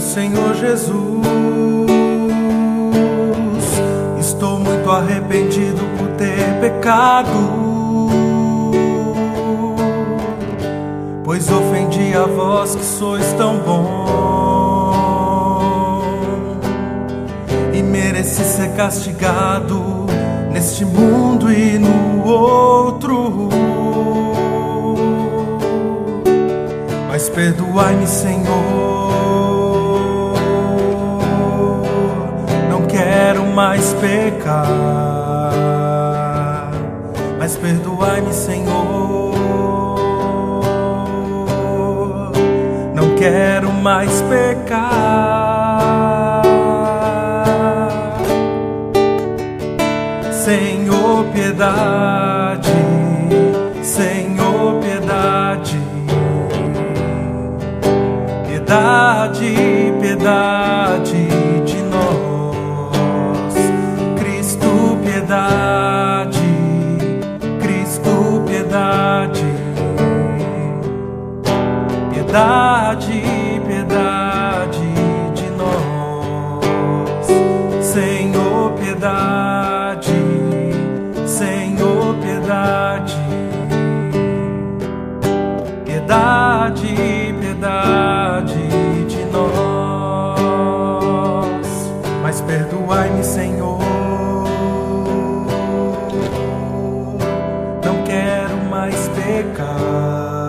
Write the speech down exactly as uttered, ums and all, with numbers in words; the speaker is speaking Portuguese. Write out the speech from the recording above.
Senhor Jesus, estou muito arrependido por ter pecado, pois ofendi a vós que sois tão bom, e mereci ser castigado neste mundo e no outro. Mas perdoai-me, Senhor, não quero mais pecar. Mas perdoai-me, Senhor, não quero mais pecar. Senhor, piedade, Senhor, piedade, piedade, piedade de nós. Cristo, piedade, Cristo, piedade, piedade, piedade de nós. Senhor, piedade, Senhor, piedade, piedade, piedade de nós. Mas perdoai-me, Senhor, não quero mais pecar.